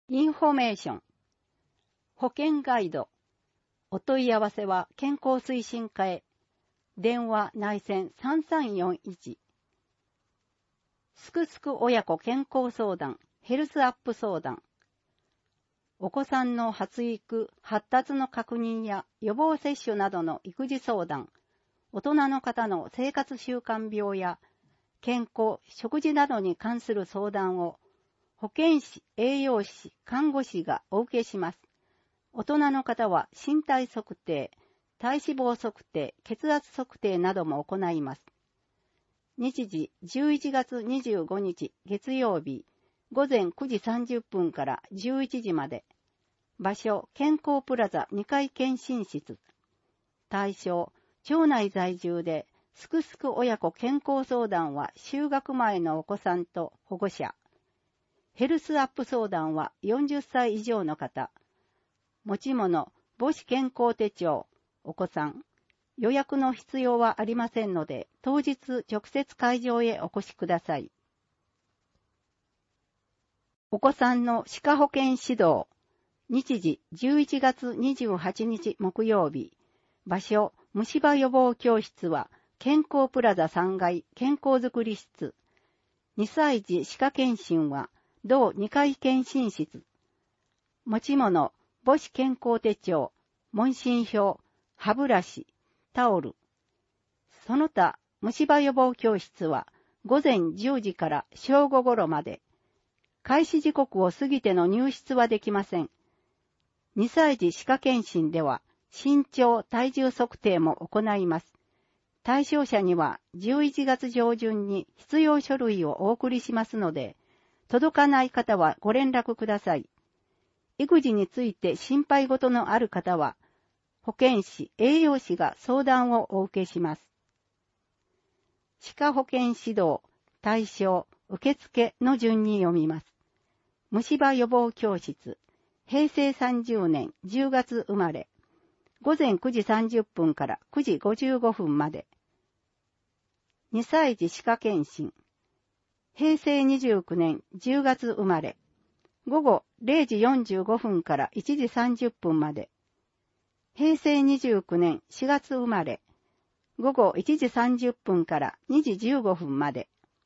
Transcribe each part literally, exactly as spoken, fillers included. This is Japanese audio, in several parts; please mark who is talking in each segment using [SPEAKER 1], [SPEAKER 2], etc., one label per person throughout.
[SPEAKER 1] インフォメーション。保険ガイド。お問い合わせは健康推進課へ。電話内線さんさんよんいち。すくすく親子健康相談、ヘルスアップ相談。お子さんの発育、発達の確認や予防接種などの育児相談、大人の方の生活習慣病や健康、食事などに関する相談を保健師、栄養士、看護師がお受けします。大人の方は身体測定、体脂肪測定、血圧測定なども行います。日時じゅういちがつにじゅうごにち月曜日ごぜんくじさんじゅっぷんからじゅういちじまで。場所、健康プラザにかい検診室。対象、町内在住ですくすく親子健康相談は就学前のお子さんと保護者。ヘルスアップ相談はよんじゅっさい以上の方。持ち物、母子健康手帳、お子さん。予約の必要はありませんので、当日直接会場へお越しください。お子さんの歯科保健指導。日時じゅういちがつにじゅうはちにち木曜日。場所、虫歯予防教室は健康プラザさんがい健康づくり室。にさい児歯科検診は同にかい検診室。持ち物、母子健康手帳、問診票、歯ブラシ、タオル。その他、虫歯予防教室はごぜんじゅうじから正午頃まで。開始時刻を過ぎての入室はできません。にさい児歯科検診では身長、体重測定も行います。対象者にはじゅういちがつ上旬に必要書類をお送りしますので、届かない方はご連絡ください。育児について心配事のある方は、保健師、栄養士が相談をお受けします。歯科保健指導、対象、受付の順に読みます。虫歯予防教室、へいせいさんじゅうねんじゅうがつ生まれ、ごぜんくじさんじゅっぷんからくじごじゅうごふんまで。にさい児歯科検診、へいせいにじゅうきゅうねんじゅうがつ生まれ、ごごれいじよんじゅうごふんからいちじさんじゅっぷんまで。へいせいにじゅうきゅうねんしがつ生まれ、ごごいちじさんじゅっぷんからにじじゅうごふんまで。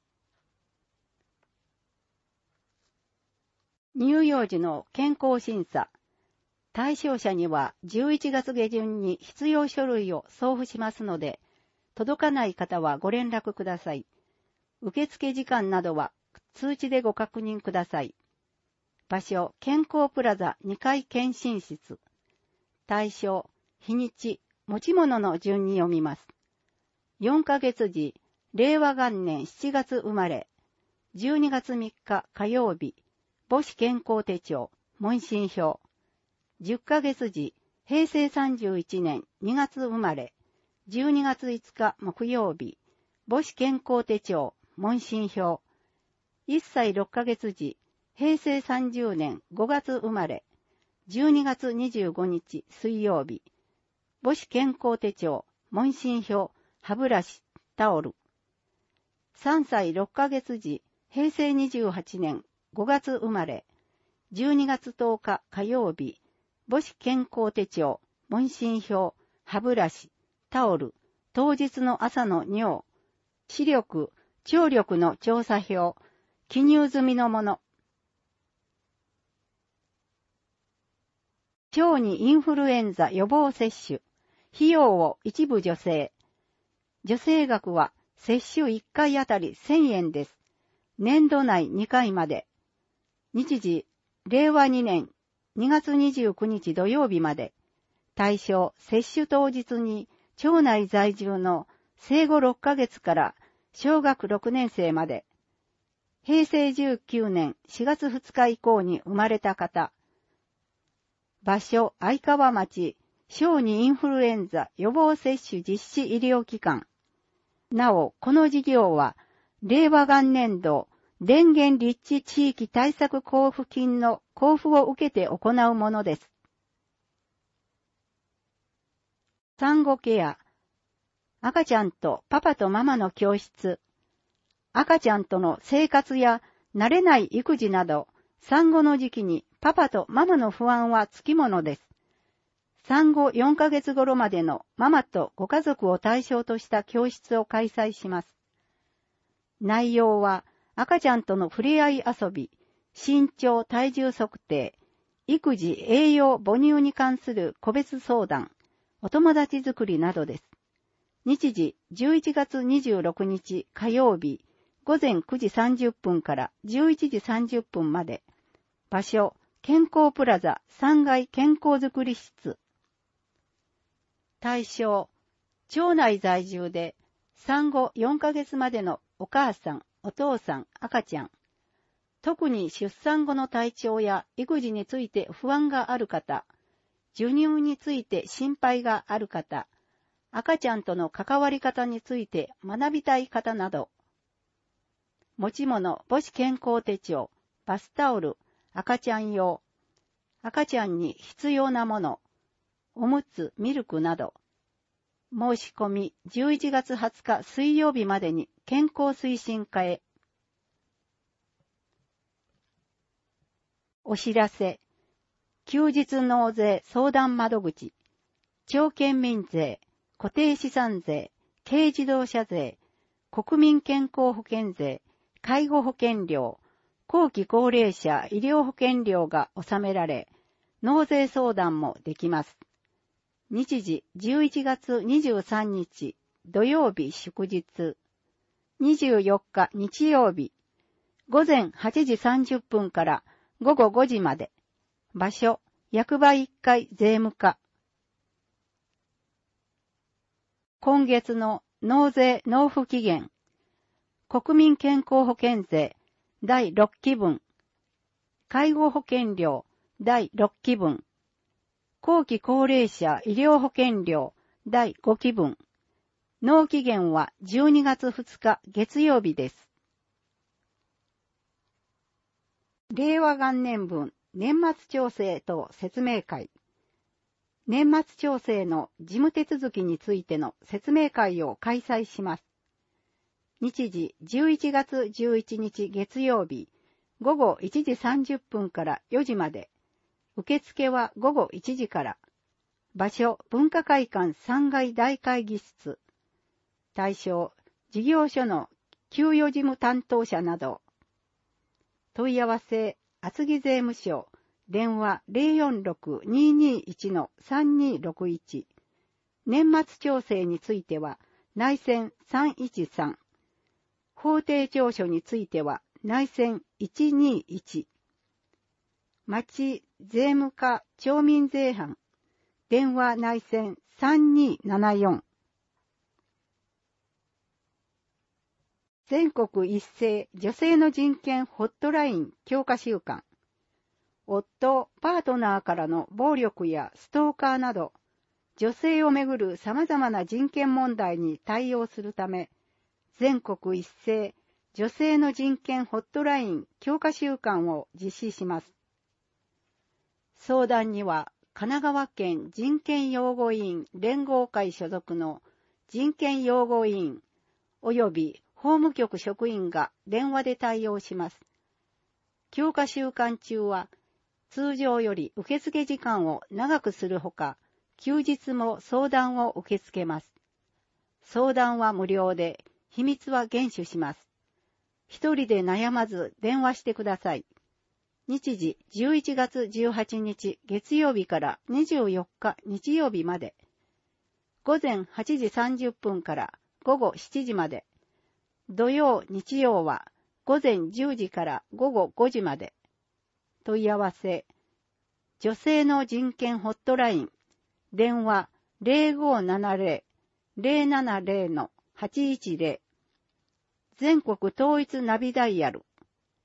[SPEAKER 1] 乳幼児の健康審査。対象者にはじゅういちがつげじゅんに必要書類を送付しますので、届かない方はご連絡ください。受付時間などは通知でご確認ください。場所、健康プラザにかい検診室。対象、日にち、持ち物の順に読みます。よんかげつじ、れいわがんねんしちがつ生まれ、じゅうにがつみっか火曜日、母子健康手帳、問診票。じゅっかげつじ、へいせいさんじゅういちねんにがつ生まれ、じゅうにがついつか木曜日、母子健康手帳、問診票。いっさいろっかげつじ、へいせいさんじゅうねんごがつ生まれ、じゅうにがつにじゅうごにち水曜日、母子健康手帳、問診票、歯ブラシ、タオル。さんさいろっかげつじ、へいせいにじゅうはちねんごがつ生まれ、じゅうにがつとおか火曜日、母子健康手帳、問診票、歯ブラシ、タオル、当日の朝の尿、視力、聴力の調査票、記入済みのもの。小児インフルエンザ予防接種、費用を一部助成。助成額は接種いっかいあたりせんえんです。年度内にかいまで。日時、れいわにねんにがつにじゅうくにち土曜日まで。対象、接種当日に町内在住の生後ろっかげつから小学ろくねんせいまで。へいせいじゅうきゅうねんしがつふつか以降に生まれた方。場所、相川町、小児インフルエンザ予防接種実施医療機関。なお、この事業は、れいわ元年度、電源立地地域対策交付金の交付を受けて行うものです。産後ケア。赤ちゃんとパパとママの教室。赤ちゃんとの生活や慣れない育児など、産後の時期にパパとママの不安はつきものです。産後よんかげつ頃までのママとご家族を対象とした教室を開催します。内容は赤ちゃんとの触れ合い遊び、身長体重測定、育児栄養母乳に関する個別相談、お友達作りなどです。日時じゅういちがつにじゅうろくにち火曜日午前くじさんじゅっぷんからじゅういちじさんじゅっぷんまで。場所、健康プラザさんがい健康づくり室。対象、町内在住で産後よんかげつまでのお母さん、お父さん、赤ちゃん。特に出産後の体調や育児について不安がある方、授乳について心配がある方、赤ちゃんとの関わり方について学びたい方など。持ち物、母子健康手帳、バスタオル、赤ちゃん用、赤ちゃんに必要なもの、おむつ、ミルクなど。申し込みじゅういちがつはつか水曜日までに健康推進課へ。お知らせ。休日納税相談窓口、町県民税、固定資産税、軽自動車税、国民健康保険税、介護保険料、後期高齢者医療保険料が納められ、納税相談もできます。日時じゅういちがつにじゅうさんにち土曜日祝日、にじゅうよっか日曜日、午前はちじさんじゅっぷんからごごごじまで。場所、役場いっかい税務課。今月の納税納付期限。国民健康保険税だいろっきぶん。介護保険料だいろっきぶん。後期高齢者医療保険料だいごきぶん。納期限はじゅうにがつふつか月曜日です。令和元年分年末調整等説明会。年末調整の事務手続きについての説明会を開催します。日時じゅういちがつじゅういちにち月曜日ごごいちじさんじゅっぷんからよじまで。受付はごごいちじから。場所、文化会館さんがい大会議室。対象、事業所の給与事務担当者など。問い合わせ、厚木税務署、電話 ゼロよんろく にーにーいち さんにーろくいち。年末調整については、内線さんいちさん。法定調書については、内線いちにーいち。町税務課町民税班、電話内線さんにーななよん。全国一斉女性の人権ホットライン強化週間。夫、パートナーからの暴力やストーカーなど、女性をめぐる様々な人権問題に対応するため、全国一斉女性の人権ホットライン強化週間を実施します。相談には、神奈川県人権擁護委員連合会所属の人権擁護委員及び法務局職員が電話で対応します。強化週間中は、通常より受付時間を長くするほか、休日も相談を受け付けます。相談は無料で、秘密は厳守します。一人で悩まず電話してください。日時じゅういちがつじゅうはちにち月曜日からにじゅうよっか日曜日まで。午前はちじさんじゅっぷんからごごしちじまで。土曜、日曜は午前じゅうじからごごごじまで。問い合わせ。女性の人権ホットライン。電話 ゼロごななゼロ ゼロななゼロ はちいちゼロ。全国統一ナビダイヤル。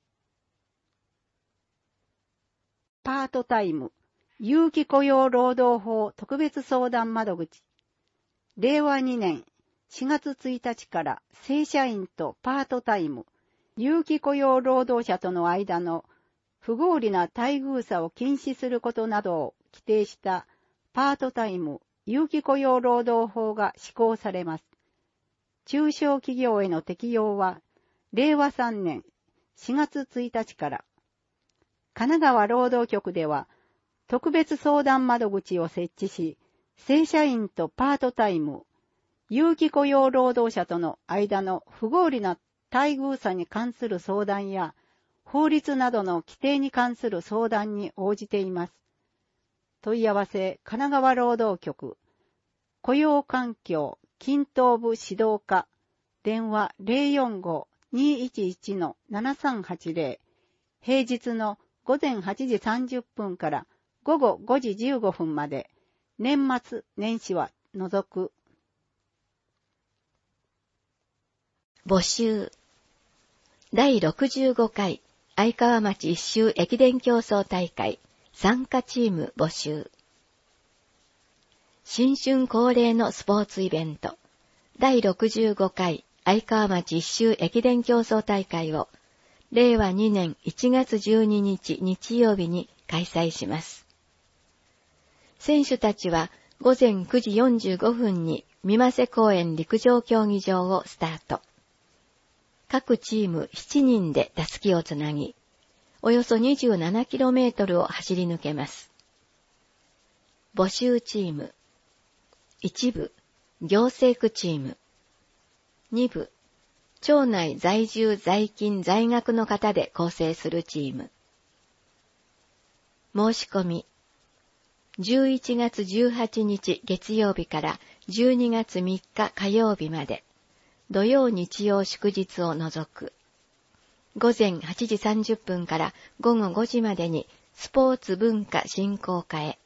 [SPEAKER 1] パートタイム。有期雇用労働法特別相談窓口。れいわにねんしがつついたちから正社員とパートタイム、有期雇用労働者との間の不合理な待遇差を禁止することなどを規定したパートタイム有期雇用労働法が施行されます。中小企業への適用はれいわさんねんしがつついたちから。 神奈川労働局では、特別相談窓口を設置し、正社員とパートタイム、有期雇用労働者との間の不合理な待遇差に関する相談や、法律などの規定に関する相談に応じています。問い合わせ、神奈川労働局、雇用環境、均等部指導課、電話 ゼロよんご にーいちいち のななさんはちゼロ、平日の午前はちじさんじゅっぷんから午後ごじじゅうごふんまで、年末年始は除く。
[SPEAKER 2] 募集。だいろくじゅうごかい愛川町一周駅伝競争大会参加チーム募集。新春恒例のスポーツイベント、だいろくじゅうごかい愛川町一周駅伝競争大会を、れいわにねんいちがつじゅうににち日曜日に開催します。選手たちはごぜんくじよんじゅうごふんに三瀬公園陸上競技場をスタート。各チームしちにんで襷をつなぎ、およそ にじゅうななキロメートル を走り抜けます。募集チーム。いち部、行政区チーム。に部、町内在住在勤在学の方で構成するチーム。申し込み。じゅういちがつじゅうはちにち月曜日からじゅうにがつみっか火曜日まで、土曜日曜祝日を除く。ごぜんはちじさんじゅっぷんからごごごじまでにスポーツ文化振興課へ。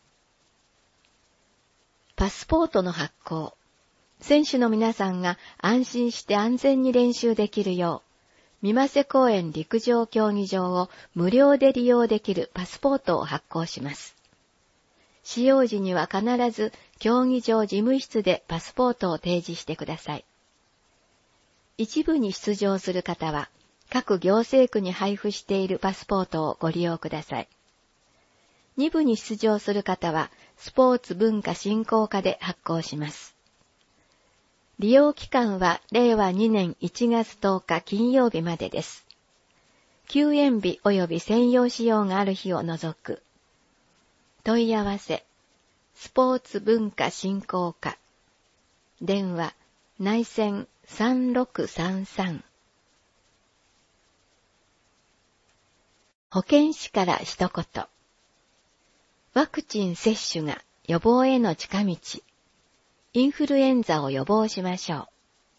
[SPEAKER 2] パスポートの発行。選手の皆さんが安心して安全に練習できるよう、三瀬公園陸上競技場を無料で利用できるパスポートを発行します。使用時には必ず競技場事務室でパスポートを提示してください。一部に出場する方は、各行政区に配布しているパスポートをご利用ください。二部に出場する方は、スポーツ文化振興課で発行します。利用期間はれいわにねんいちがつとおか金曜日までです。休園日及び専用使用がある日を除く。問い合わせ、スポーツ文化振興課。電話、内線さんろくさんさん。保健師から一言。ワクチン接種が予防への近道。インフルエンザを予防しましょう。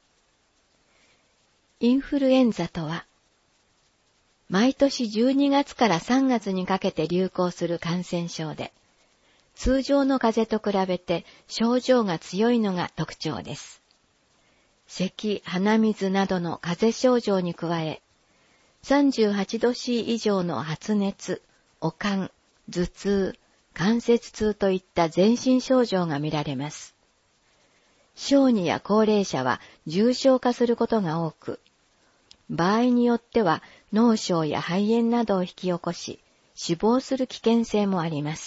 [SPEAKER 2] インフルエンザとは、毎年じゅうにがつからさんがつにかけて流行する感染症で、通常の風邪と比べて症状が強いのが特徴です。咳、鼻水などの風邪症状に加え、さんじゅうはちど C 以上の発熱、悪寒、頭痛、関節痛といった全身症状が見られます。小児や高齢者は重症化することが多く、場合によっては脳症や肺炎などを引き起こし、死亡する危険性もあります。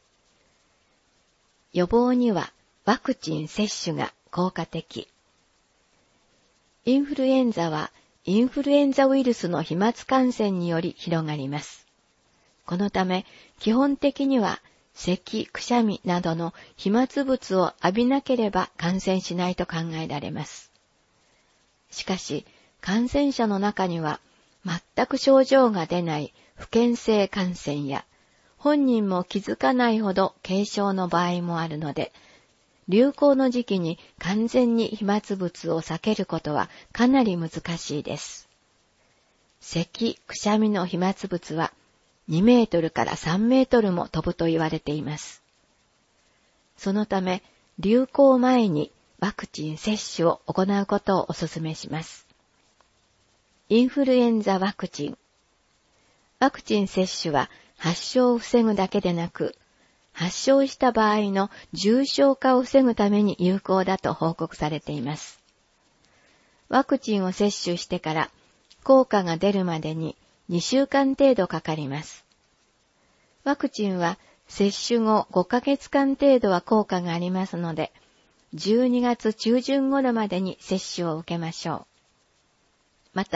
[SPEAKER 2] 予防にはワクチン接種が効果的。インフルエンザはインフルエンザウイルスの飛沫感染により広がります。このため、基本的には咳、くしゃみなどの飛沫物を浴びなければ感染しないと考えられます。しかし、感染者の中には全く症状が出ない不検性感染や、本人も気づかないほど軽症の場合もあるので、流行の時期に完全に飛沫物を避けることはかなり難しいです。咳、くしゃみの飛沫物はにメートルからさんメートルも飛ぶと言われています。そのため、流行前にワクチン接種を行うことをお勧めします。インフルエンザワクチン。ワクチン接種は発症を防ぐだけでなく、発症した場合の重症化を防ぐために有効だと報告されています。ワクチンを接種してから効果が出るまでににしゅうかん程度かかります。ワクチンは接種後ごかげつかん程度は効果がありますので、じゅうにがつちゅうじゅん頃までに接種を受けましょう。また、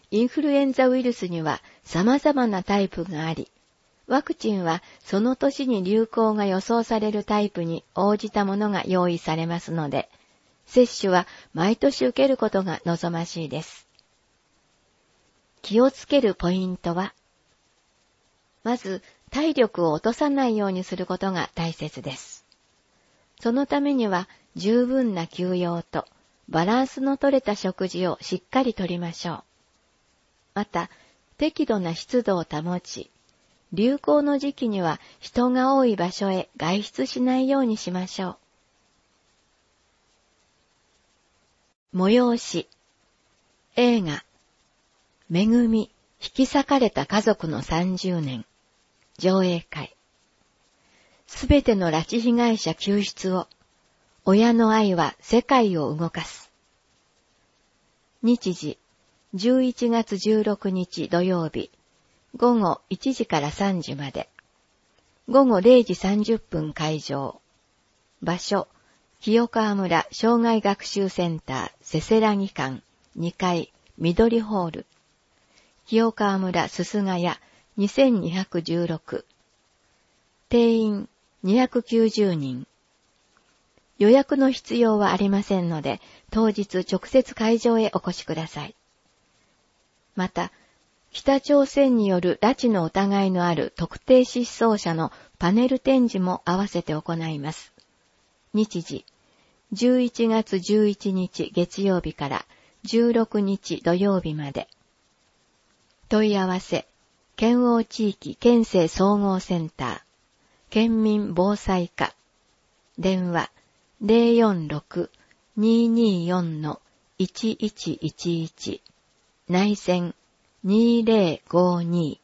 [SPEAKER 2] インフルエンザウイルスには様々なタイプがあり、ワクチンはその年に流行が予想されるタイプに応じたものが用意されますので、接種は毎年受けることが望ましいです。気をつけるポイントは、まず体力を落とさないようにすることが大切です。そのためには十分な休養とバランスの取れた食事をしっかりとりましょう。また、適度な湿度を保ち、流行の時期には人が多い場所へ外出しないようにしましょう。催し、映画、めぐみ、引き裂かれた家族のさんじゅうねん、上映会。すべての拉致被害者救出を、親の愛は世界を動かす。日時、じゅういちがつじゅうろくにち土曜日、ごごいちじからさんじまで。ごごれいじさんじゅっぷん会場。場所、清川村障害学習センターせせらぎ館にかい緑ホール。清川村すすがやにせんにひゃくじゅうろく。定員にひゃくきゅうじゅうにん。予約の必要はありませんので、当日直接会場へお越しください。また、北朝鮮による拉致の疑いのある特定失踪者のパネル展示も合わせて行います。日時、じゅういちがつじゅういちにち月曜日からじゅうろくにち土曜日まで。問い合わせ、県央地域県政総合センター、県民防災課、電話 ゼロよんろく にーにーよん いちいちいちいち、内線にーぜろごに。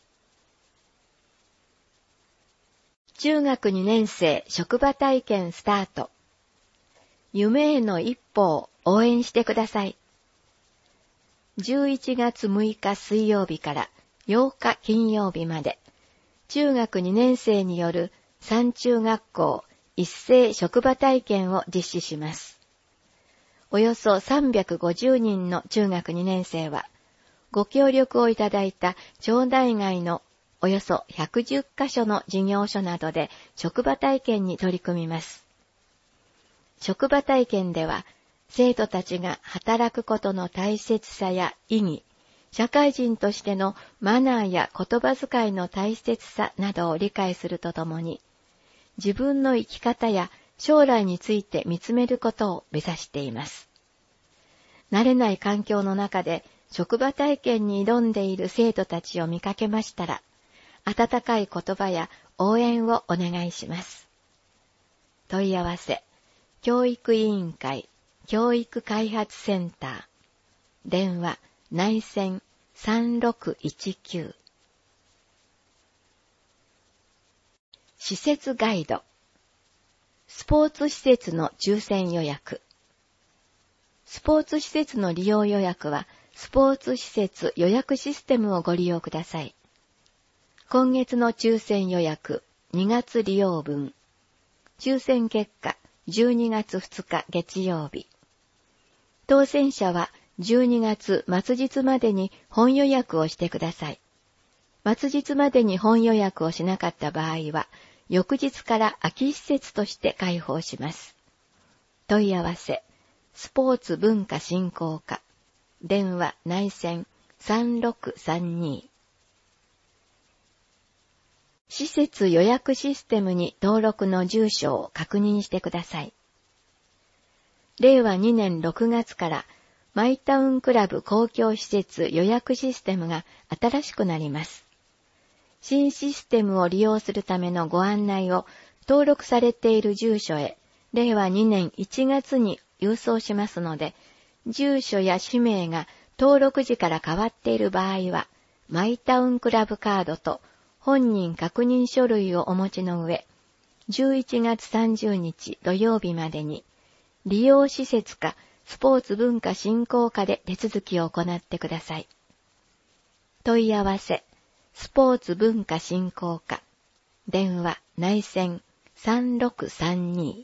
[SPEAKER 2] 中学にねん生職場体験スタート。夢への一歩を応援してください。じゅういちがつむいか水曜日からようか金曜日まで、中学にねん生による山中学校一斉職場体験を実施します。およそさんびゃくごじゅうにんの中学にねん生は、ご協力をいただいた町内外のおよそひゃくじゅっかしょの事業所などで職場体験に取り組みます。職場体験では、生徒たちが働くことの大切さや意義、社会人としてのマナーや言葉遣いの大切さなどを理解するとともに、自分の生き方や将来について見つめることを目指しています。慣れない環境の中で職場体験に挑んでいる生徒たちを見かけましたら、温かい言葉や応援をお願いします。問い合わせ、教育委員会、教育開発センター、電話、内線さんろくいちきゅう。施設ガイド、スポーツ施設の抽選予約。スポーツ施設の利用予約は、スポーツ施設予約システムをご利用ください。今月の抽選予約、にがつ利用分。抽選結果、じゅうにがつふつか月曜日。当選者はじゅうにがつ末日までに本予約をしてください。末日までに本予約をしなかった場合は、翌日から空き施設として開放します。問い合わせ、スポーツ文化振興課、電話内線さんろくさんに。施設予約システムに登録の住所を確認してください。れいわにねんろくがつからマイタウンクラブ公共施設予約システムが新しくなります。新システムを利用するためのご案内を登録されている住所へれいわにねんいちがつに郵送しますので、住所や氏名が登録時から変わっている場合は、マイタウンクラブカードと本人確認書類をお持ちの上、じゅういちがつさんじゅうにち土曜日までに、利用施設かスポーツ文化振興課で手続きを行ってください。問い合わせ、スポーツ文化振興課、電話内線さんろくさんに。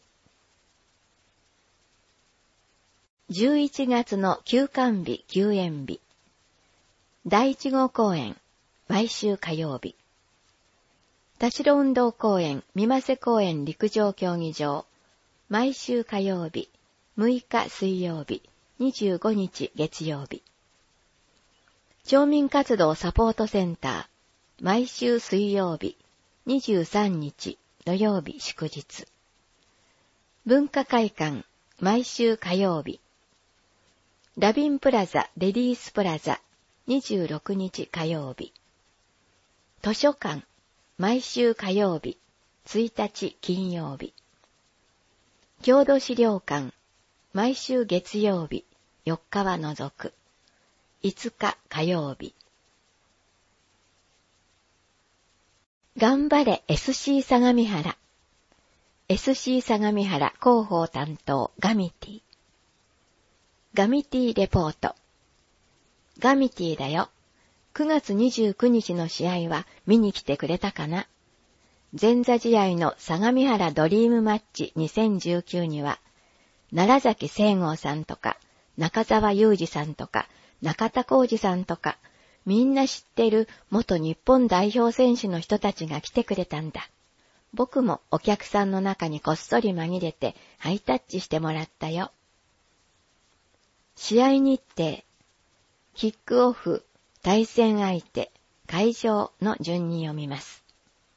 [SPEAKER 2] じゅういちがつの休館日休園日。 だいいち号公演、毎週火曜日。田代運動公園、三瀬公園陸上競技場、毎週火曜日、むいか水曜日、にじゅうごにち月曜日。町民活動サポートセンター、毎週水曜日、にじゅうさんにち土曜日祝日。文化会館、毎週火曜日。ラビンプラザレディースプラザ、にじゅうろくにち火曜日。図書館、毎週火曜日、ついたち金曜日。郷土資料館、毎週月曜日、よっかは除く。いつか火曜日。頑張れ エスシー 相模原。エスシー 相模原広報担当ガミティ。ガミティレポート。ガミティだよ。くがつにじゅうくにちの試合は見に来てくれたかな。前座試合の相模原ドリームマッチにせんじゅうきゅうには、奈良崎聖剛さんとか、中澤裕二さんとか、中田浩二さんとか、みんな知ってる元日本代表選手の人たちが来てくれたんだ。僕もお客さんの中にこっそり紛れてハイタッチしてもらったよ。試合日程、キックオフ、対戦相手、会場の順に読みます。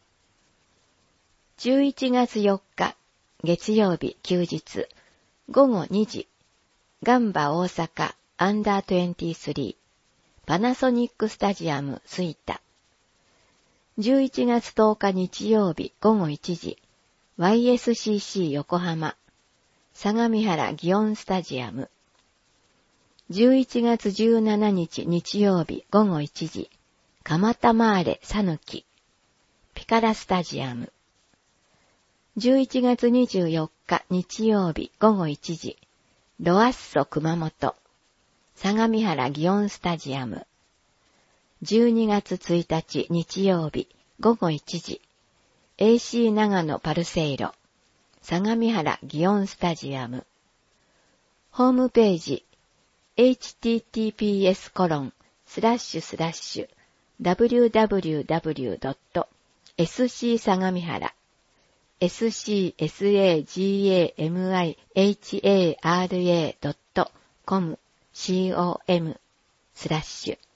[SPEAKER 2] じゅういちがつよっか、月曜日休日、ごごにじ、ガンバ大阪アンダーにじゅうさん、パナソニックスタジアム吹田。じゅういちがつとおか日曜日ごごいちじ、ワイエスシーシー 横浜、相模原祇園スタジアム。じゅういちがつじゅうしちにち日曜日ごごいちじ、蒲田マーレさぬき、ピカラスタジアム。じゅういちがつにじゅうよっか日曜日ごごいちじ、ロアッソ熊本、相模原祇園スタジアム。じゅうにがつついたち日曜日ごごいちじ、エーシー 長野パルセイロ、相模原祇園スタジアム。ホームページ、エイチティーティーピーエスコロンスラッシュスラッシュダブリューダブリューダブリュードットエスシー 相模原 エスシー サガミハラ ドットコム コム スラッシュ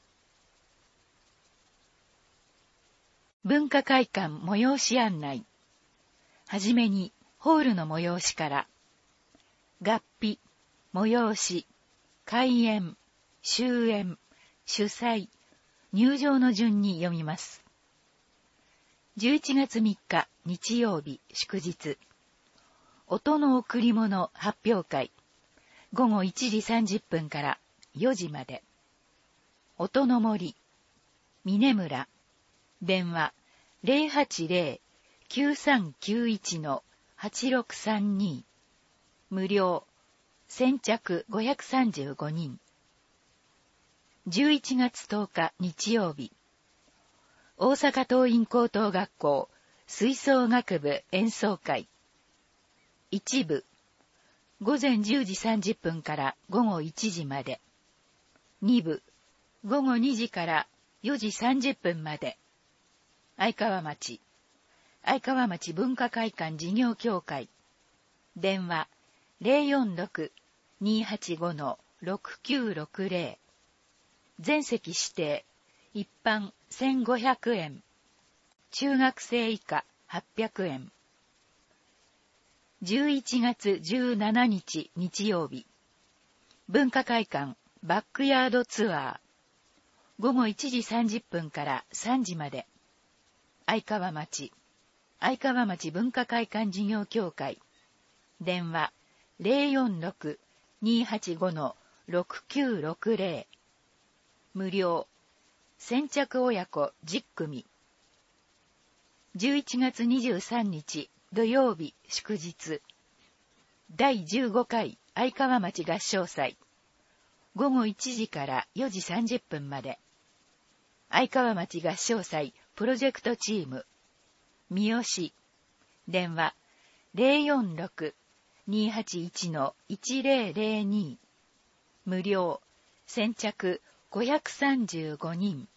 [SPEAKER 3] 文化会館催し案内。はじめにホールの催しから、合否、催し、開演、終演、主催、入場の順に読みます。じゅういちがつみっか日曜日祝日、音の贈り物発表会、ごごいちじさんじゅっぷんからよじまで。音の森、峰村、電話 ゼロはちゼロ きゅうさんきゅういち はちろくさんに、無料、先着ごひゃくさんじゅうごにん。じゅういちがつとおか日曜日、大阪桐蔭高等学校吹奏楽部演奏会。一部、ごぜんじゅうじさんじゅっぷんからごごいちじまで。二部、ごごにじからよじさんじゅっぷんまで。愛川町、愛川町文化会館事業協会。電話 ゼロよんろく にーはちご ろくきゅうろくゼロ。全席指定、一般せんごひゃくえん。中学生以下はっぴゃくえん。じゅういちがつじゅうしちにち日曜日、文化会館バックヤードツアー。ごごいちじさんじゅっぷんからさんじまで。愛川町、愛川町文化会館事業協会。電話 ゼロよんろく にーはちご ろくきゅうろくゼロ。無料、先着親子じゅっくみ。じゅういちがつにじゅうさんにち土曜日祝日、だいじゅうごかい愛川町合唱祭。ごごいちじからよじさんじゅっぷんまで。愛川町合唱祭プロジェクトチーム。三好。電話 ゼロよんろく にーはちいち いちゼロゼロに。無料。先着ごひゃくさんじゅうごにん。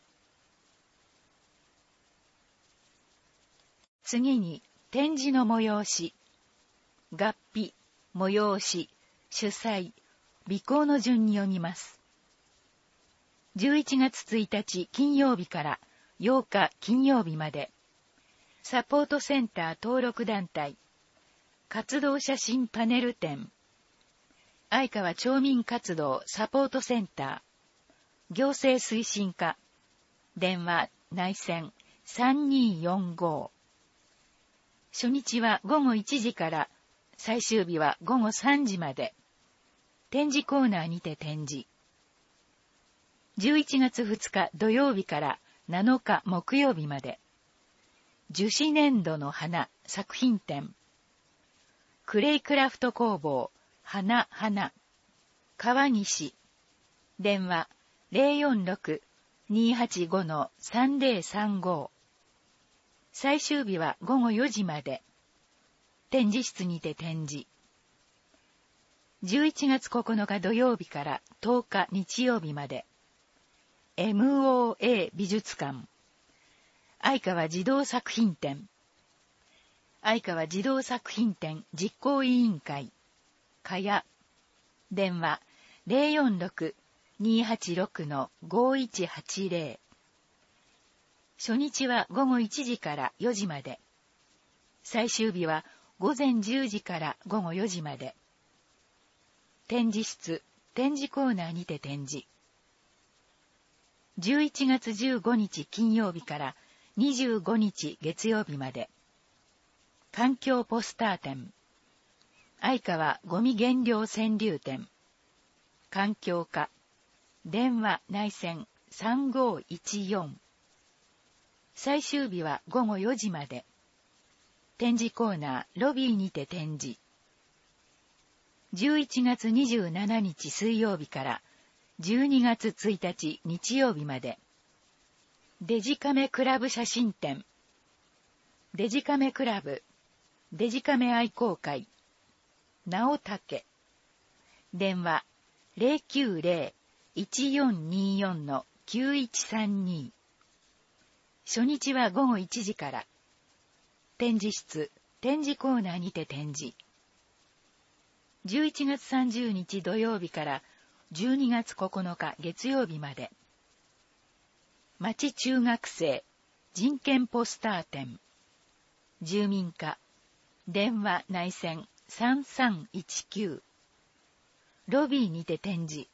[SPEAKER 3] 次に、展示の催し、合否、催し、主催、備考の順に読みます。じゅういちがつついたち金曜日からようか金曜日まで、サポートセンター登録団体、活動写真パネル展、相川町民活動サポートセンター、行政推進課、電話内線さんにーよんご。初日はごごいちじから最終日はごごさんじまで、展示コーナーにて展示。じゅういちがつふつか土曜日からなのか木曜日まで、樹脂粘土の花作品展、クレイクラフト工房花花、川西、電話 ゼロよんろく にーはちご さんゼロさんご。最終日はごごよじまで、展示室にて展示。じゅういちがつここのか土曜日からとおか日曜日まで、エムオーエー 美術館、相川児童作品展、相川児童作品展実行委員会、かや、電話 ゼロよんろく にーはちろく ごいちはちゼロ。初日はごごいちじからよじまで、最終日はごぜんじゅうじからごごよじまで、展示室、展示コーナーにて展示。じゅういちがつじゅうごにち金曜日からにじゅうごにち月曜日まで、環境ポスター展、相川ゴミ減量川柳展、環境課、電話内線さんごいちよん。最終日はごごよじまで、展示コーナーロビーにて展示。じゅういちがつにじゅうしちにち水曜日からじゅうにがつついたち日曜日まで、デジカメクラブ写真展、デジカメクラブ、デジカメ愛好会、直武、電話 ゼロきゅうゼロ いちよんにーよん きゅういちさんに。初日はごごいちじから、展示室、展示コーナーにて展示。じゅういちがつさんじゅうにち土曜日からじゅうにがつここのか月曜日まで、町中学生人権ポスター展、住民課、電話内線さんさんいちきゅう、ロビーにて展示。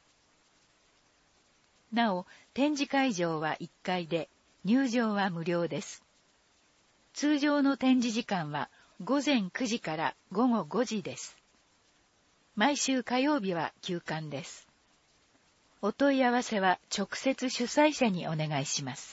[SPEAKER 3] なお、展示会場はいっかいで、入場は無料です。通常の展示時間はごぜんくじからごごごじです。毎週火曜日は休館です。お問い合わせは直接主催者にお願いします。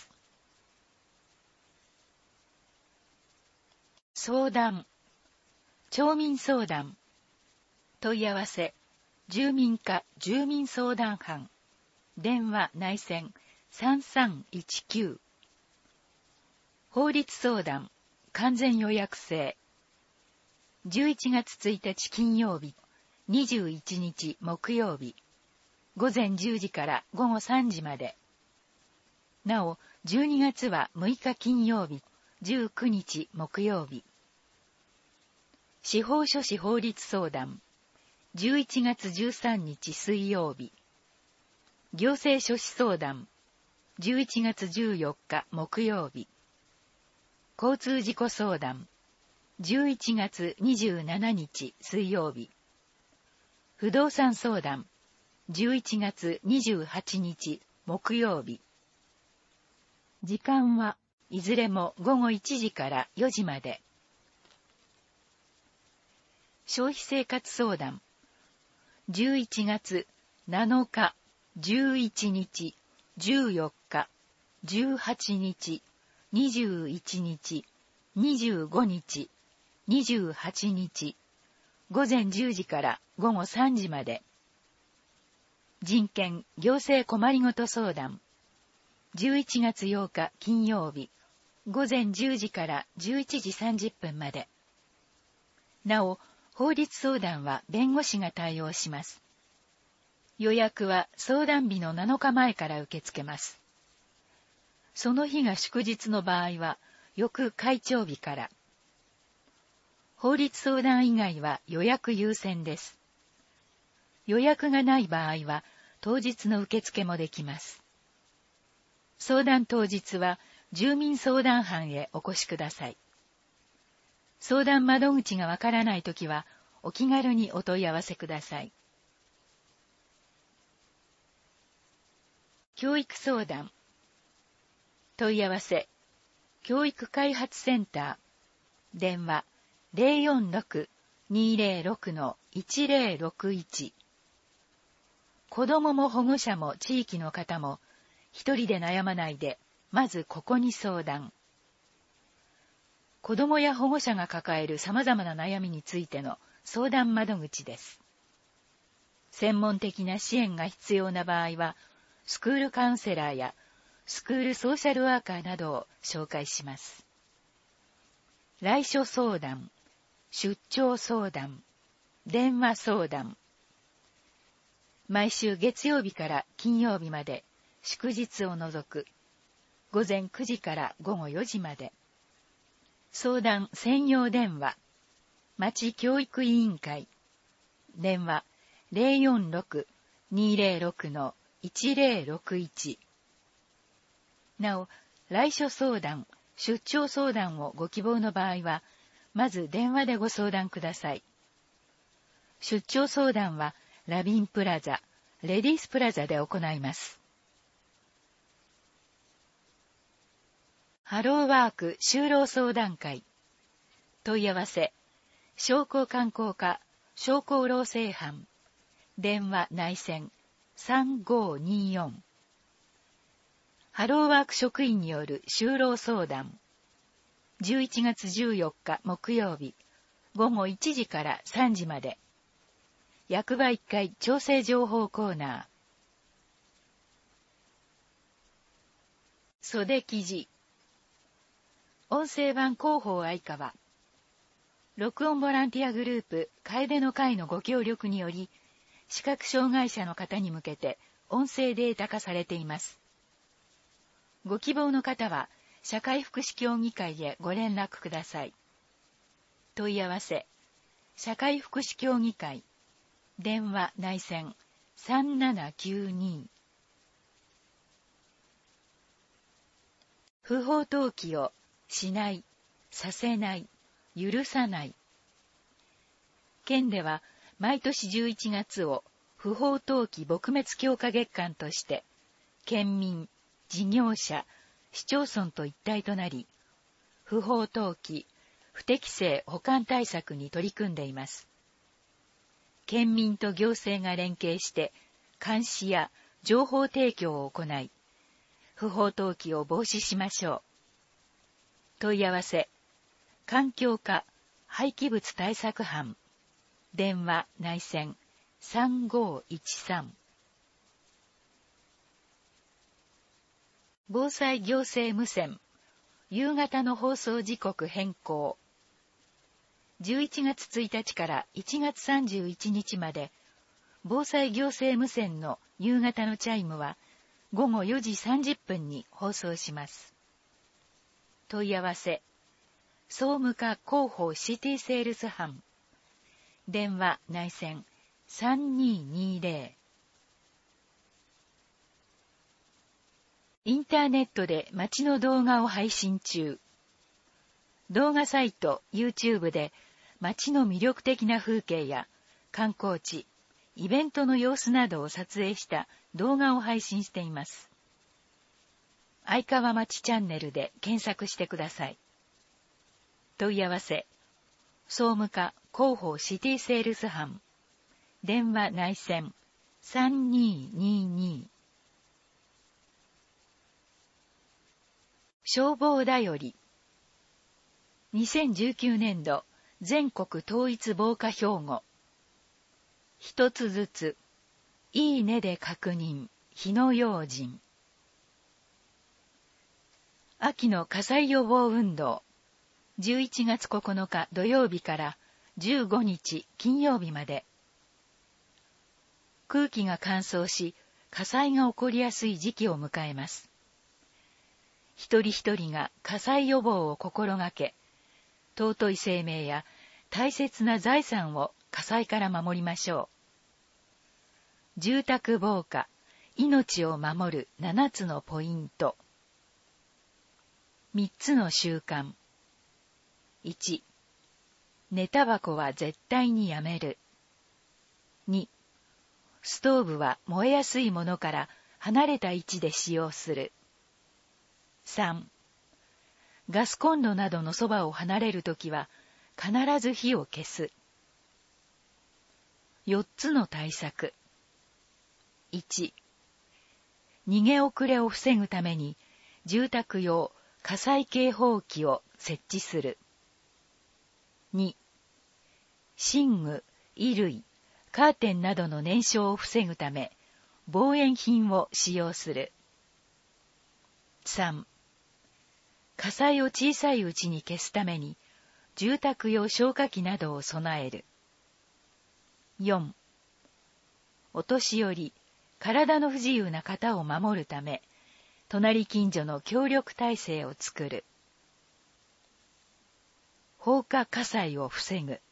[SPEAKER 3] 相談、町民相談、問い合わせ、住民課住民相談班、電話内線さんさんいちきゅう。法律相談、完全予約制。じゅういちがつついたち金曜日、にじゅういちにち木曜日、ごぜんじゅうじからごごさんじまで。なお、じゅうにがつはむいか金曜日、じゅうくにち木曜日。司法書士法律相談、じゅういちがつじゅうさんにち水曜日。行政書士相談、じゅういちがつじゅうよっか木曜日。交通事故相談、じゅういちがつにじゅうしちにち水曜日。不動産相談、じゅういちがつにじゅうはちにち木曜日。時間はいずれもごごいちじからよじまで。消費生活相談、じゅういちがつなのか、じゅういちにち、じゅうよっか、じゅうはちにち、にじゅういちにち、にじゅうごにち、にじゅうはちにち、ごぜんじゅうじからごごさんじまで。人権行政困りごと相談、じゅういちがつようか金曜日、ごぜんじゅうじからじゅういちじさんじゅっぷんまで。なお、法律相談は弁護士が対応します。 予約は相談日のなのかまえから受け付けます。その日が祝日の場合は、翌会長日から。法律相談以外は予約優先です。予約がない場合は、当日の受付もできます。相談当日は、住民相談班へお越しください。相談窓口がわからないときは、お気軽にお問い合わせください。教育相談。問い合わせ。教育開発センター。電話 ゼロよんろく にーゼロろく いちゼロろくいち。子供も保護者も地域の方も、一人で悩まないで、まずここに相談。子供や保護者が抱える様々な悩みについての相談窓口です。専門的な支援が必要な場合は、スクールカウンセラーやスクールソーシャルワーカーなどを紹介します。来所相談、出張相談、電話相談。毎週月曜日から金曜日まで、祝日を除く、午前くじから午後よじまで。相談専用電話、町教育委員会、電話 ゼロよんろく にーゼロろく いちゼロろくいち。なお、来所相談、出張相談をご希望の場合は、まず電話でご相談ください。出張相談は、ラビンプラザ、レディースプラザで行います。ハローワーク就労相談会。問い合わせ。商工観光課、商工労政班。電話内線さんごーにーよん。ハローワーク職員による就労相談。じゅういちがつじゅうよっか木曜日、午後いちじからさんじまで。役場いっかい調整情報コーナー。袖記事。音声版広報愛川。録音ボランティアグループ、楓の会のご協力により、視覚障害者の方に向けて音声データ化されています。ご希望の方は、社会福祉協議会へご連絡ください。問い合わせ、社会福祉協議会、電話内線さんななきゅうに。不法投棄をしない、させない、許さない。県では毎年じゅういちがつを不法投棄撲滅強化月間として、県民、事業者、市町村と一体となり、不法投棄、不適正保管対策に取り組んでいます。県民と行政が連携して監視や情報提供を行い、不法投棄を防止しましょう。問い合わせ、環境課廃棄物対策班、電話内線さんごーいちさん。防災行政無線、夕方の放送時刻変更。じゅういちがつついたちからいちがつさんじゅういちにちまで、防災行政無線の夕方のチャイムはごごよじさんじゅっぷんに放送します。問い合わせ、総務課広報シティセールス班、電話内線さんにーにーぜろ。インターネットで街の動画を配信中。動画サイト YouTube で街の魅力的な風景や観光地、イベントの様子などを撮影した動画を配信しています。愛川町チャンネルで検索してください。問い合わせ、総務課広報シティセールス班、電話内線さんにーにーにー。消防だより。にせんじゅうきゅうねんど全国統一防火標語。一つずつ、いいねで確認、火の用心。秋の火災予防運動。じゅういちがつここのか土曜日からじゅうごにち金曜日まで。 空気が乾燥し、火災が起こりやすい時期を迎えます。一人一人が火災予防を心がけ、尊い生命や大切な財産を火災から守りましょう。住宅防火、命を守るななつのポイント。みっつの習慣。いち、寝タバコは絶対にやめる。に、ストーブは燃えやすいものから離れた位置で使用する。さん、ガスコンロなどのそばを離れるときは必ず火を消す。よっつの対策。いち、逃げ遅れを防ぐために住宅用火災警報器を設置する。に、寝具、衣類、カーテンなどの燃焼を防ぐため防煙品を使用する。さん、火災を小さいうちに消すために住宅用消火器などを備える。よん、お年寄り、体の不自由な方を守るため隣近所の協力体制を作る。放火火災を防ぐ。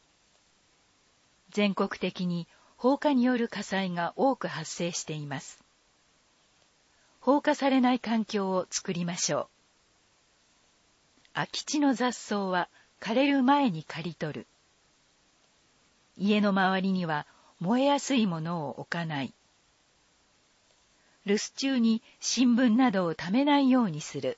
[SPEAKER 3] 全国的に放火による火災が多く発生しています。放火されない環境を作りましょう。空き地の雑草は枯れる前に刈り取る。家の周りには燃えやすいものを置かない。留守中に新聞などをためないようにする。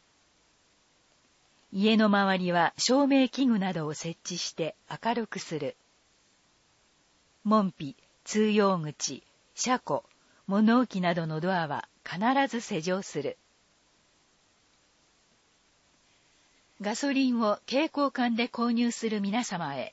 [SPEAKER 3] 家の周りは照明器具などを設置して明るくする。門扉、通用口、車庫、物置などのドアは必ず施錠する。ガソリンを携行缶で購入する皆様へ。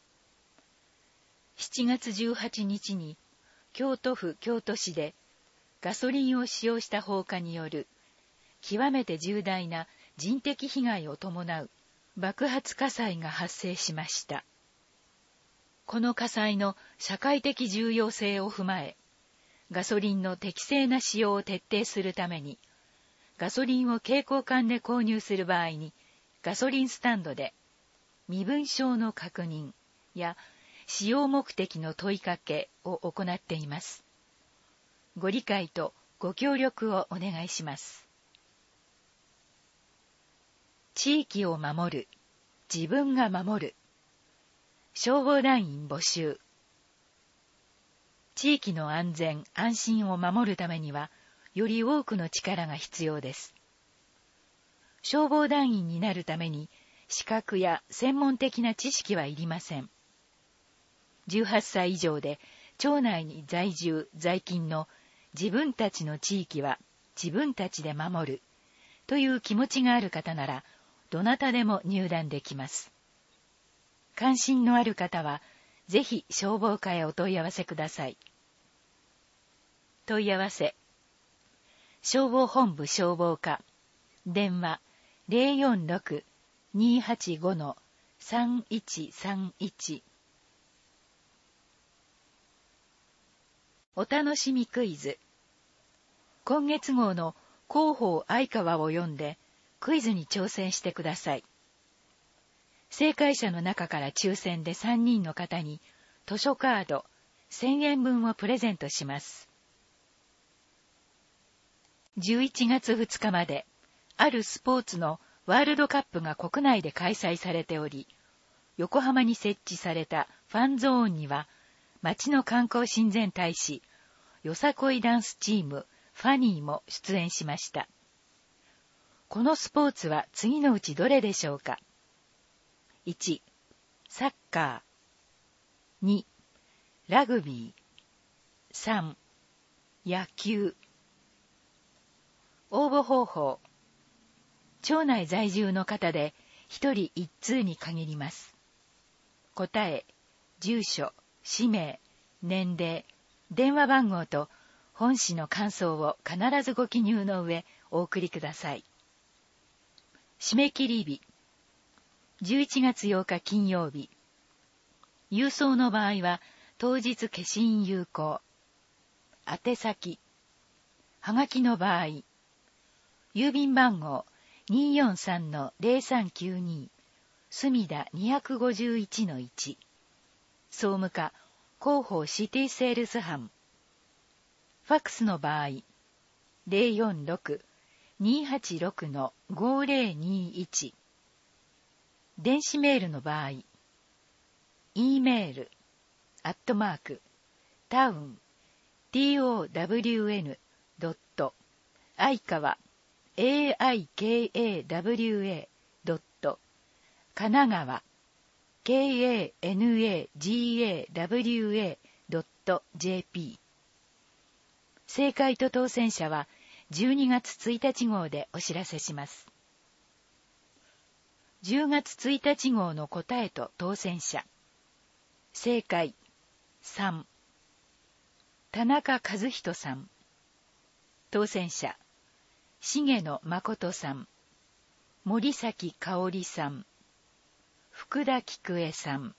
[SPEAKER 3] しちがつじゅうはちにちに京都府京都市でガソリンを使用した放火による極めて重大な人的被害を伴う爆発火災が発生しました。この火災の社会的重要性を踏まえ、ガソリンの適正な使用を徹底するために、ガソリンを携行缶で購入する場合に、ガソリンスタンドで身分証の確認や使用目的の問いかけを行っています。ご理解とご協力をお願いします。地域を守る、自分が守る。消防団員募集。地域の安全・安心を守るためには、より多くの力が必要です。消防団員になるために、資格や専門的な知識はいりません。じゅうはっさい以上で、町内に在住・在勤の自分たちの地域は自分たちで守るという気持ちがある方なら、どなたでも入団できます。関心のある方は、ぜひ消防課へお問い合わせください。問い合わせ。消防本部消防課。電話 ゼロよんろく にーはちご さんいちさんいち。お楽しみクイズ。今月号の広報相川を読んで、クイズに挑戦してください。正解者の中から抽選でさんにんの方に図書カードせんえんぶんをプレゼントします。じゅういちがつふつかまであるスポーツのワールドカップが国内で開催されており、横浜に設置されたファンゾーンには町の観光親善大使よさこいダンスチームファニーも出演しました。このスポーツは次のうちどれでしょうか。いち、サッカー。に、ラグビー。さん、野球。応募方法。町内在住の方でひとりいっつうに限ります。答え、住所、氏名、年齢、電話番号と本誌の感想を必ずご記入の上お送りください。締め切り日。じゅういちがつようか金曜日。郵送の場合は当日消印有効。 宛先。はがきの場合、郵便番号 にーよんさんのゼロさんきゅうに 墨田 にごいちのいち、総務課広報シティセールス班。ファックスの場合、ゼロよんろく にーはちろく ごゼロにいち。電子メールの場合、e メール、アットマーク、タウン、town、ドット、相川、aikawa、ドット、神奈川、kanagawa、ドット、jp。正解と当選者はじゅうにがつついたち号でお知らせします。じゅうがつついたち号の答えと当選者。正解さん、田中和人さん。当選者、重野誠さん、森崎香織さん、福田菊江さん。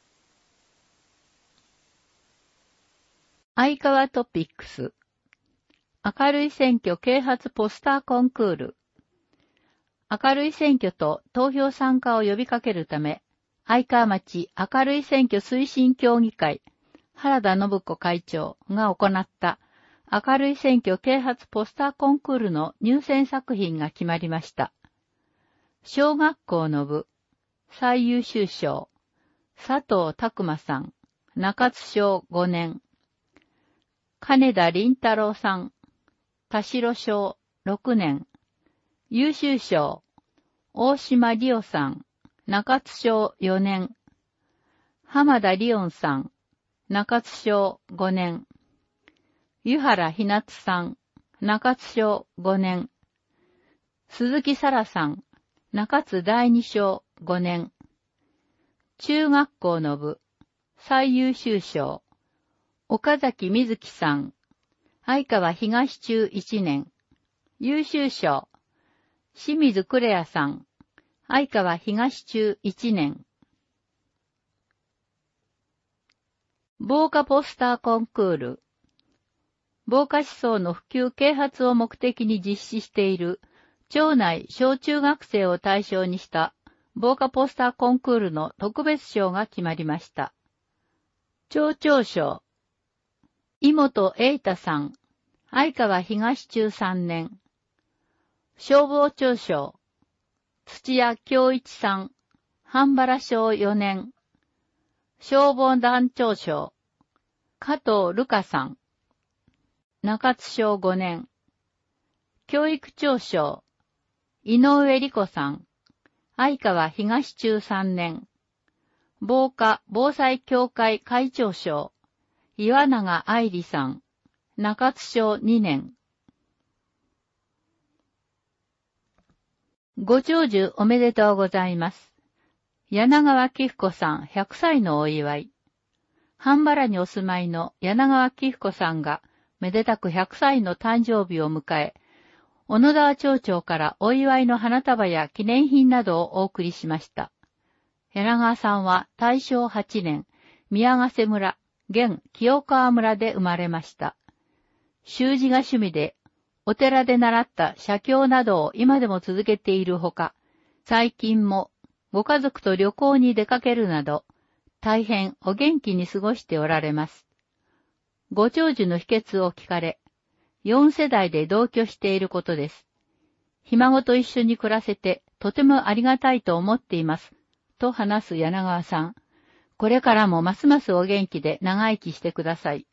[SPEAKER 1] 相川トピックス。明るい選挙啓発ポスターコンクール。明るい選挙と投票参加を呼びかけるため、相川町明るい選挙推進協議会、原田信子会長が行った明るい選挙啓発ポスターコンクールの入選作品が決まりました。小学校の部、最優秀賞、佐藤拓馬さん、中津賞ごねん。金田林太郎さん、田代賞ろくねん。優秀賞、大島理央さん、中津賞よねん。浜田理音さん、中津賞ごねん。湯原ひなつさん、中津賞ごねん。鈴木沙羅さん、中津第二賞ごねん。中学校の部、最優秀賞、岡崎瑞希さん、相川東中いちねん。優秀賞、清水クレアさん、相川東中いちねん。防火ポスターコンクール。防火思想の普及啓発を目的に実施している町内小中学生を対象にした防火ポスターコンクールの特別賞が決まりました。町長賞、井本栄太さん、相川東中さんねん。消防庁賞、土屋京一さん、半原賞よねん。消防団長賞、加藤瑠香さん、中津賞ごねん。教育長賞、井上理子さん、相川東中さんねん。防火防災協会会長賞、岩永愛理さん、中津賞にねん。ご長寿おめでとうございます。柳川紀彦さんひゃくさいのお祝い。半原にお住まいの柳川紀彦さんがめでたくひゃくさいの誕生日を迎え、小野川町長からお祝いの花束や記念品などをお送りしました。柳川さんは大正はちねん、宮ヶ瀬村、現清川村で生まれました。習字が趣味で、お寺で習った写経などを今でも続けているほか、最近もご家族と旅行に出かけるなど、大変お元気に過ごしておられます。ご長寿の秘訣を聞かれ、よん世代で同居していることです。ひ孫と一緒に暮らせてとてもありがたいと思っています。と話す柳川さん。これからもますますお元気で長生きしてください。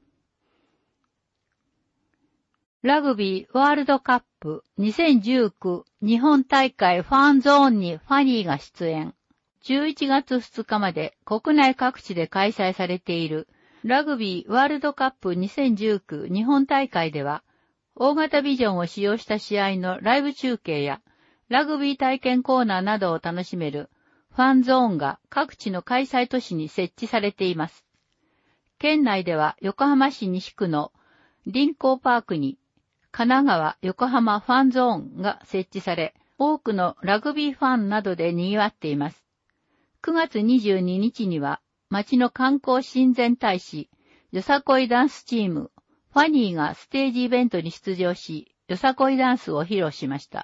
[SPEAKER 1] ラグビーワールドカップにせんじゅうきゅう日本大会ファンゾーンにファニーが出演。じゅういちがつふつかまで国内各地で開催されているラグビーワールドカップにせんじゅうきゅう日本大会では、大型ビジョンを使用した試合のライブ中継やラグビー体験コーナーなどを楽しめるファンゾーンが各地の開催都市に設置されています。県内では横浜市西区の臨港パークに神奈川横浜ファンゾーンが設置され、多くのラグビーファンなどで賑わっています。くがつにじゅうににちには町の観光親善大使、よさこいダンスチーム、フファニーがステージイベントに出場し、よさこいダンスを披露しました。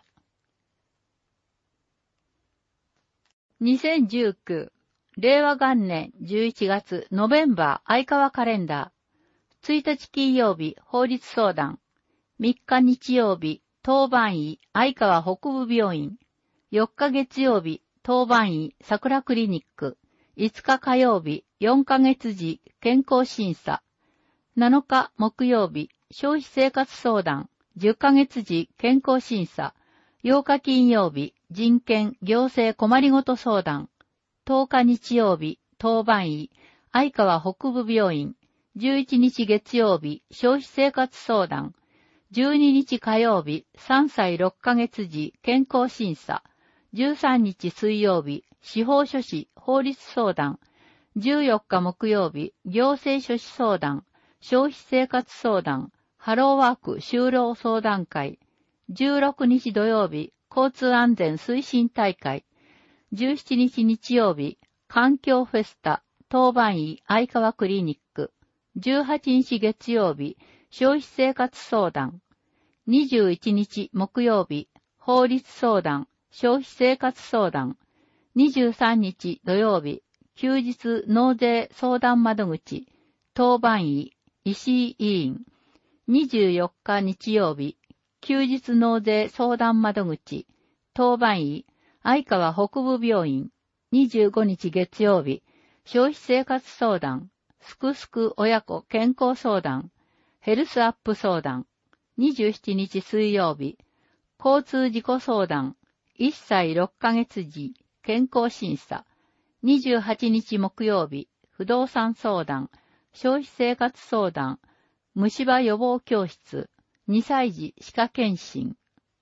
[SPEAKER 1] にせんじゅうきゅう、令和元年じゅういちがつノベンバー相川カレンダー。ついたち金曜日法律相談。みっか日曜日当番医相川北部病院。よっか月曜日当番医桜クリニック。いつか火曜日よんかげつ時健康審査。なのか木曜日消費生活相談。じゅっかげつ時健康審査。ようか金曜日人権行政困りごと相談。とおか日曜日当番医相川北部病院。じゅういちにち月曜日消費生活相談。じゅうににち火曜日さんさいろっかげつ時健康審査。じゅうさんにち水曜日司法書士法律相談。じゅうよっか木曜日行政書士相談。消費生活相談。ハローワーク就労相談会。じゅうろくにち土曜日交通安全推進大会。じゅうしちにち日曜日環境フェスタ当番医相川クリニック。じゅうはちにち月曜日消費生活相談。にじゅういちにち木曜日法律相談消費生活相談。にじゅうさんにち土曜日休日納税相談窓口当番医石井委員。にじゅうよっか日曜日休日納税相談窓口当番医相川北部病院。にじゅうごにち月曜日消費生活相談すくすく親子健康相談ヘルスアップ相談。にじゅうしちにち水曜日交通事故相談いっさいろっかげつ時健康審査。にじゅうはちにち木曜日不動産相談消費生活相談虫歯予防教室にさい児歯科検診。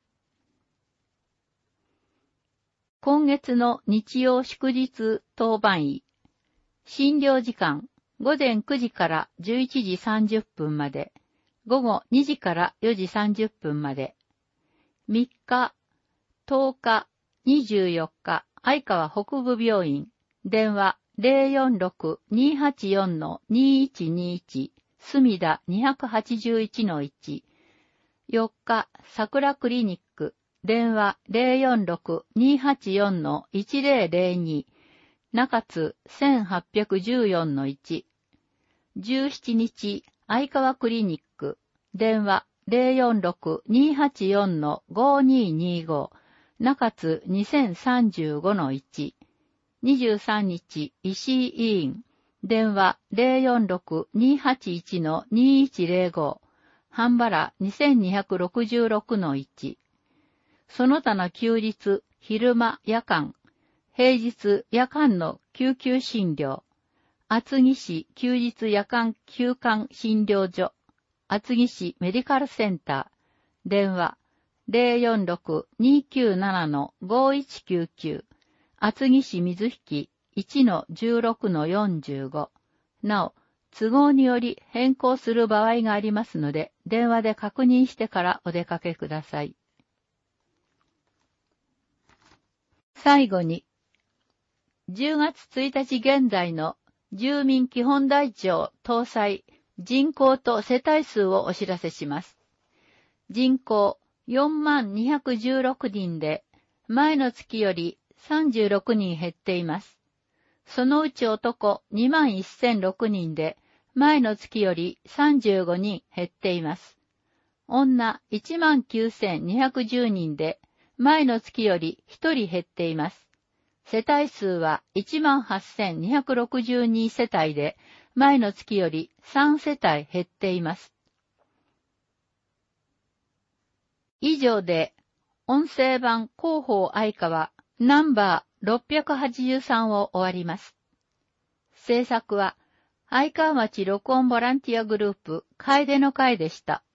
[SPEAKER 1] 今月の日曜祝日当番医。診療時間ごぜんくじからじゅういちじさんじゅっぷんまで。ごごにじからよじさんじゅっぷんまで。みっか、とおか、にじゅうよっか相川北部病院。電話 ゼロよんろく にーはちよん にーいちにーいち。墨田 にひゃくはちじゅういちのいち。よっか、桜クリニック。電話 ゼロよんろく にーはちよん いちゼロゼロに。中津 せんはっぴゃくじゅうよんのいち。じゅうしちにち、相川クリニック。電話 ゼロよんろく にーはちよん ごにーにーご。中津にせんさんじゅうごのいち。にじゅうさんにち、石井委員。電話 ゼロよんろく にーはちいち にーいちゼロご。半原にせんにひゃくろくじゅうろくのいち。その他の休日、昼間、夜間。平日、夜間の救急診療。厚木市休日夜間休館診療所。厚木市メディカルセンター。電話 ゼロよんろく にーきゅうなな ごいちきゅうきゅう。厚木市水引 いちのじゅうろくのよんじゅうご。なお、都合により変更する場合がありますので、電話で確認してからお出かけください。最後に、じゅうがつついたち現在の住民基本台帳搭載人口と世帯数をお知らせします。人口よんまんにひゃくじゅうろくにんで、前の月よりさんじゅうろくにん減っています。そのうち男にまんせんろくにんで、前の月よりさんじゅうごにん減っています。女いちまんきゅうせんにひゃくじゅうにんで、前の月よりひとり減っています。世帯数はいちまんはっせんにひゃくろくじゅうにせたいで、前の月よりさんせたい減っています。以上で、音声版広報相川ナンバーろっぴゃくはちじゅうさんを終わります。制作は、相川町録音ボランティアグループ、楓の会でした。